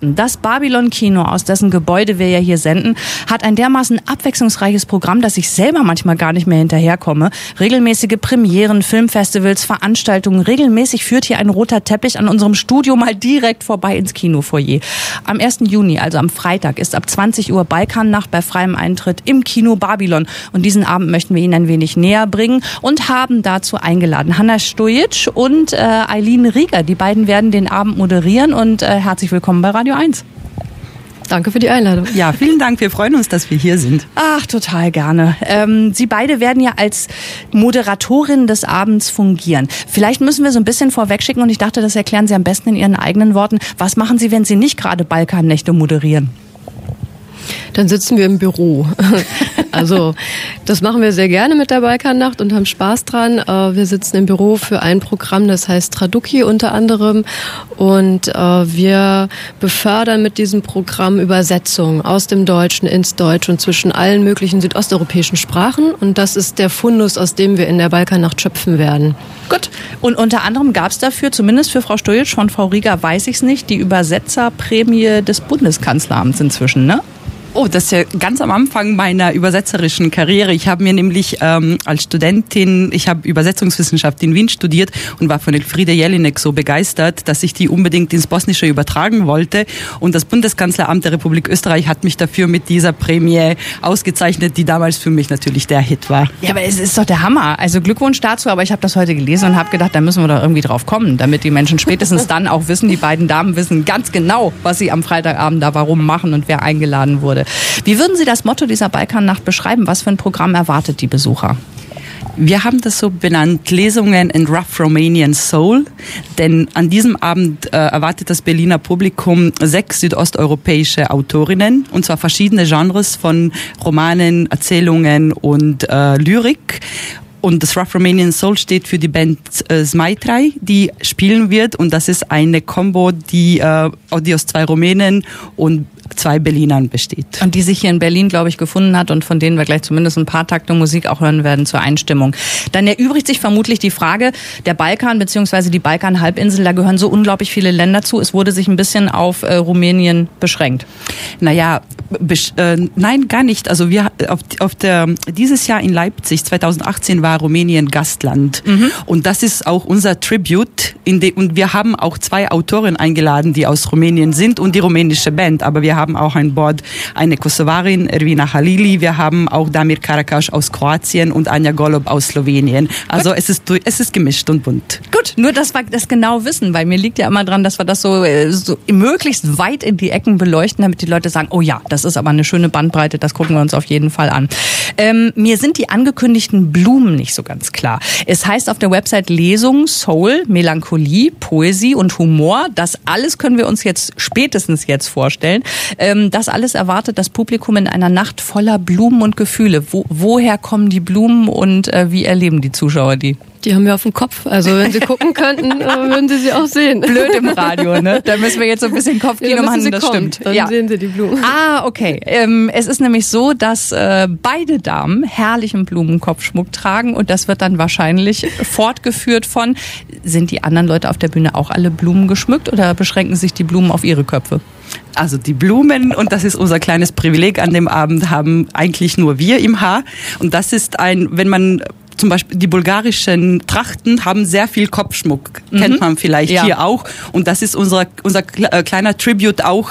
Dresden. Das Babylon-Kino, aus dessen Gebäude wir ja hier senden, hat ein dermaßen abwechslungsreiches Programm, dass ich selber manchmal gar nicht mehr hinterherkomme. Regelmäßige Premieren, Filmfestivals, Veranstaltungen. Regelmäßig führt hier ein roter Teppich an unserem Studio mal direkt vorbei ins Kinofoyer. Am 1. Juni, also am Freitag, ist ab 20 Uhr Balkannacht bei freiem Eintritt im Kino Babylon. Und diesen Abend möchten wir Ihnen ein wenig näher bringen und haben dazu eingeladen Hanna Stojic und Eileen Rieger. Die beiden werden den Abend moderieren und herzlich willkommen bei Radio 1. Danke für die Einladung. Ja, vielen Dank. Wir freuen uns, dass wir hier sind. Ach, total gerne. Sie beide werden ja als Moderatorinnen des Abends fungieren. Vielleicht müssen wir so ein bisschen vorwegschicken und ich dachte, das erklären Sie am besten in Ihren eigenen Worten. Was machen Sie, wenn Sie nicht gerade Balkannächte moderieren? Dann sitzen wir im Büro. Also das machen wir sehr gerne mit der Balkannacht und haben Spaß dran. Wir sitzen im Büro für ein Programm, das heißt Traduki unter anderem. Und wir befördern mit diesem Programm Übersetzungen aus dem Deutschen ins Deutsch und zwischen allen möglichen südosteuropäischen Sprachen. Und das ist der Fundus, aus dem wir in der Balkannacht schöpfen werden. Gut. Und unter anderem gab es dafür, zumindest für Frau Stojic, von Frau Rieger weiß ich es nicht, die Übersetzerprämie des Bundeskanzleramts inzwischen, ne? Oh, das ist ja ganz am Anfang meiner übersetzerischen Karriere. Ich habe mir nämlich als Studentin, ich habe Übersetzungswissenschaft in Wien studiert und war von Elfriede Jelinek so begeistert, dass ich die unbedingt ins Bosnische übertragen wollte. Und das Bundeskanzleramt der Republik Österreich hat mich dafür mit dieser Prämie ausgezeichnet, die damals für mich natürlich der Hit war. Ja, aber es ist doch der Hammer. Also Glückwunsch dazu, aber ich habe das heute gelesen und habe gedacht, da müssen wir doch irgendwie drauf kommen, damit die Menschen spätestens dann auch wissen, die beiden Damen wissen ganz genau, was sie am Freitagabend da warum machen und wer eingeladen wurde. Wie würden Sie das Motto dieser Balkannacht beschreiben? Was für ein Programm erwartet die Besucher? Wir haben das so benannt, Lesungen in Rough Romanian Soul, denn an diesem Abend erwartet das Berliner Publikum 6 südosteuropäische Autorinnen, und zwar verschiedene Genres von Romanen, Erzählungen und Lyrik. Und das Rough Romanian Soul steht für die Band Smaitrai, die spielen wird, und das ist eine Combo, die aus 2 Rumänen und 2 Berlinern besteht. Und die sich hier in Berlin, glaube ich, gefunden hat und von denen wir gleich zumindest ein paar Takte Musik auch hören werden zur Einstimmung. Dann erübrigt sich vermutlich die Frage, der Balkan bzw. die Balkanhalbinsel, da gehören so unglaublich viele Länder zu. Es wurde sich ein bisschen auf Rumänien beschränkt. Naja, nein, gar nicht. Also wir dieses Jahr in Leipzig, 2018, war Rumänien Gastland. Mhm. Und das ist auch unser Tribute. Und wir haben auch 2 Autoren eingeladen, die aus Rumänien sind, und die rumänische Band. Aber wir haben auch an Bord eine Kosovarin, Ervina Halili. Wir haben auch Damir Karakaš aus Kroatien und Anja Golob aus Slowenien. Also es ist gemischt und bunt. Gut, nur dass wir das genau wissen, weil mir liegt ja immer dran, dass wir das so möglichst weit in die Ecken beleuchten, damit die Leute sagen, oh ja, das ist aber eine schöne Bandbreite, das gucken wir uns auf jeden Fall an. Mir sind die angekündigten Blumen nicht so ganz klar. Es heißt auf der Website Lesung, Soul, Melancholie, Poesie und Humor. Das alles können wir uns spätestens jetzt vorstellen. Das alles erwartet das Publikum in einer Nacht voller Blumen und Gefühle. Woher kommen die Blumen und wie erleben die Zuschauer die? Die haben wir auf dem Kopf. Also wenn Sie gucken könnten, würden Sie auch sehen. Blöd im Radio, ne? Da müssen wir jetzt so ein bisschen Kopfkino machen, das stimmt. Dann sehen Sie die Blumen. Ah, okay. Es ist nämlich so, dass beide Damen herrlichen Blumenkopfschmuck tragen und das wird dann wahrscheinlich fortgeführt von, sind die anderen Leute auf der Bühne auch alle Blumen geschmückt oder beschränken sich die Blumen auf ihre Köpfe? Also die Blumen, und das ist unser kleines Privileg an dem Abend, haben eigentlich nur wir im Haar. Und das ist wenn man zum Beispiel die bulgarischen Trachten haben sehr viel Kopfschmuck, kennt man vielleicht hier auch. Und das ist unser kleiner Tribute auch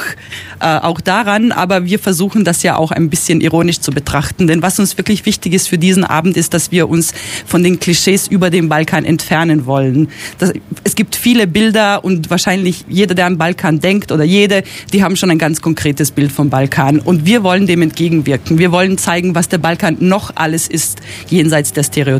daran. Aber wir versuchen das ja auch ein bisschen ironisch zu betrachten. Denn was uns wirklich wichtig ist für diesen Abend, ist, dass wir uns von den Klischees über den Balkan entfernen wollen. Es gibt viele Bilder und wahrscheinlich jeder, der an Balkan denkt oder die haben schon ein ganz konkretes Bild vom Balkan. Und wir wollen dem entgegenwirken. Wir wollen zeigen, was der Balkan noch alles ist, jenseits der Stereotypen.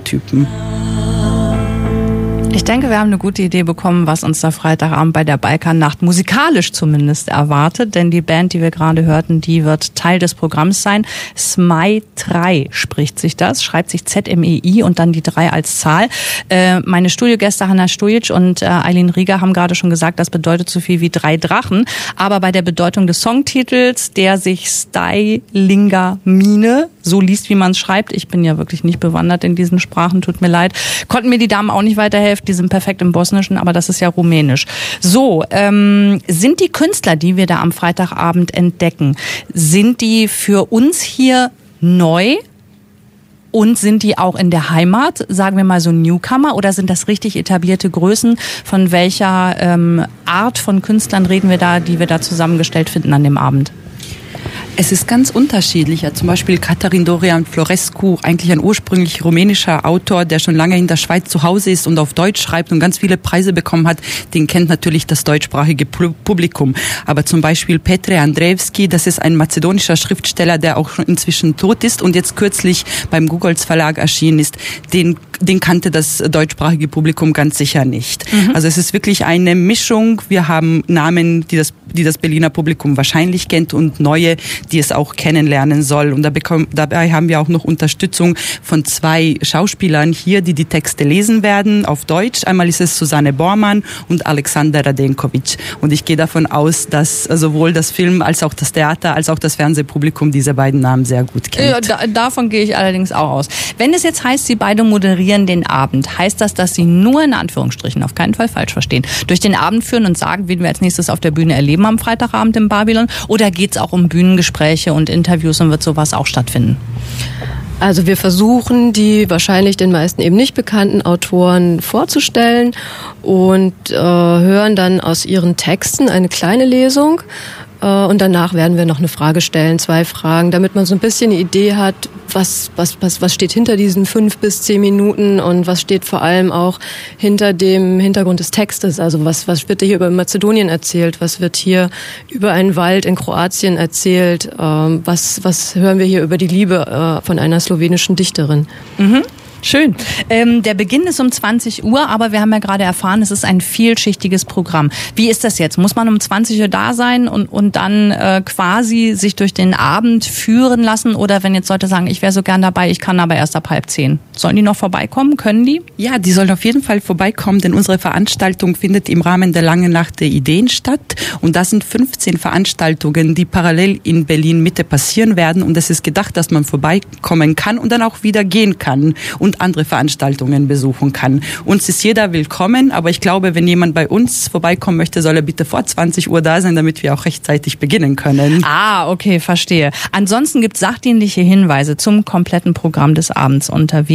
Ich denke, wir haben eine gute Idee bekommen, was uns da Freitagabend bei der Balkannacht musikalisch zumindest erwartet, denn die Band, die wir gerade hörten, die wird Teil des Programms sein. Smaitrai schreibt sich Z-M-E-I und dann die 3 als Zahl. Meine Studiogäste Hanna Stojic und Eileen Rieger haben gerade schon gesagt, das bedeutet so viel wie 3 Drachen, aber bei der Bedeutung des Songtitels, der sich Stylinga Mine so liest, wie man es schreibt, ich bin ja wirklich nicht bewandert in diesen Sprachen, tut mir leid, konnten mir die Damen auch nicht weiterhelfen. die sind perfekt im Bosnischen, aber das ist ja Rumänisch. So, sind die Künstler, die wir da am Freitagabend entdecken, sind die für uns hier neu? Und sind die auch in der Heimat, sagen wir mal so Newcomer, oder sind das richtig etablierte Größen? Von welcher Art von Künstlern reden wir da, die wir da zusammengestellt finden an dem Abend? Es ist ganz unterschiedlich. Ja, zum Beispiel Cătălin Dorian Florescu, eigentlich ein ursprünglich rumänischer Autor, der schon lange in der Schweiz zu Hause ist und auf Deutsch schreibt und ganz viele Preise bekommen hat. Den kennt natürlich das deutschsprachige Publikum. Aber zum Beispiel Petre Andreevski, das ist ein mazedonischer Schriftsteller, der auch schon inzwischen tot ist und jetzt kürzlich beim Googles Verlag erschienen ist. Den kannte das deutschsprachige Publikum ganz sicher nicht. Also es ist wirklich eine Mischung. Wir haben Namen, die das Berliner Publikum wahrscheinlich kennt und neue, die es auch kennenlernen soll. Und dabei haben wir auch noch Unterstützung von 2 Schauspielern hier, die die Texte lesen werden auf Deutsch. Einmal ist es Susanne Bormann und Alexander Radenkovic. Und ich gehe davon aus, dass sowohl das Film als auch das Theater als auch das Fernsehpublikum diese beiden Namen sehr gut kennt. Ja, davon gehe ich allerdings auch aus. Wenn es jetzt heißt, Sie beide moderieren den Abend, heißt das, dass Sie nur in Anführungsstrichen, auf keinen Fall falsch verstehen, durch den Abend führen und sagen, wen wir als nächstes auf der Bühne erleben am Freitagabend im Babylon? Oder geht es auch um Bühnengespräche und Interviews und wird sowas auch stattfinden? Also wir versuchen, die wahrscheinlich den meisten eben nicht bekannten Autoren vorzustellen und hören dann aus ihren Texten eine kleine Lesung. Und danach werden wir noch eine Frage stellen, 2 Fragen, damit man so ein bisschen eine Idee hat, was steht hinter diesen 5 bis 10 Minuten und was steht vor allem auch hinter dem Hintergrund des Textes. Also was wird hier über Mazedonien erzählt, was wird hier über einen Wald in Kroatien erzählt, was hören wir hier über die Liebe von einer slowenischen Dichterin. Schön. Der Beginn ist um 20 Uhr, aber wir haben ja gerade erfahren, es ist ein vielschichtiges Programm. Wie ist das jetzt? Muss man um 20 Uhr da sein und dann quasi sich durch den Abend führen lassen? Oder wenn jetzt Leute sagen, ich wäre so gern dabei, ich kann aber erst ab 9:30. Sollen die noch vorbeikommen? Können die? Ja, die sollen auf jeden Fall vorbeikommen, denn unsere Veranstaltung findet im Rahmen der Langen Nacht der Ideen statt. Und das sind 15 Veranstaltungen, die parallel in Berlin Mitte passieren werden. Und es ist gedacht, dass man vorbeikommen kann und dann auch wieder gehen kann und andere Veranstaltungen besuchen kann. Uns ist jeder willkommen, aber ich glaube, wenn jemand bei uns vorbeikommen möchte, soll er bitte vor 20 Uhr da sein, damit wir auch rechtzeitig beginnen können. Ah, okay, verstehe. Ansonsten gibt es sachdienliche Hinweise zum kompletten Programm des Abends unter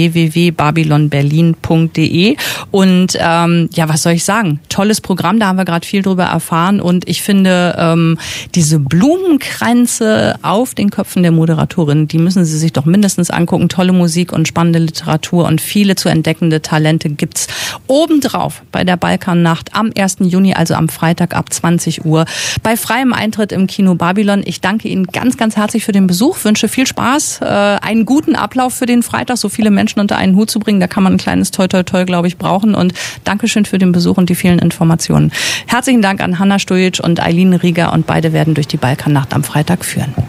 www.babylonberlin.de und was soll ich sagen? Tolles Programm, da haben wir gerade viel drüber erfahren und ich finde, diese Blumenkränze auf den Köpfen der Moderatorinnen, die müssen Sie sich doch mindestens angucken. Tolle Musik und spannende Literatur und viele zu entdeckende Talente gibt's obendrauf bei der Balkannacht am 1. Juni, also am Freitag ab 20 Uhr bei freiem Eintritt im Kino Babylon. Ich danke Ihnen ganz, ganz herzlich für den Besuch, wünsche viel Spaß, einen guten Ablauf für den Freitag, so viele Menschen unter einen Hut zu bringen, da kann man ein kleines Toi Toi Toi, glaube ich, brauchen und Dankeschön für den Besuch und die vielen Informationen. Herzlichen Dank an Hanna Stojic und Eileen Rieger und beide werden durch die Balkannacht am Freitag führen.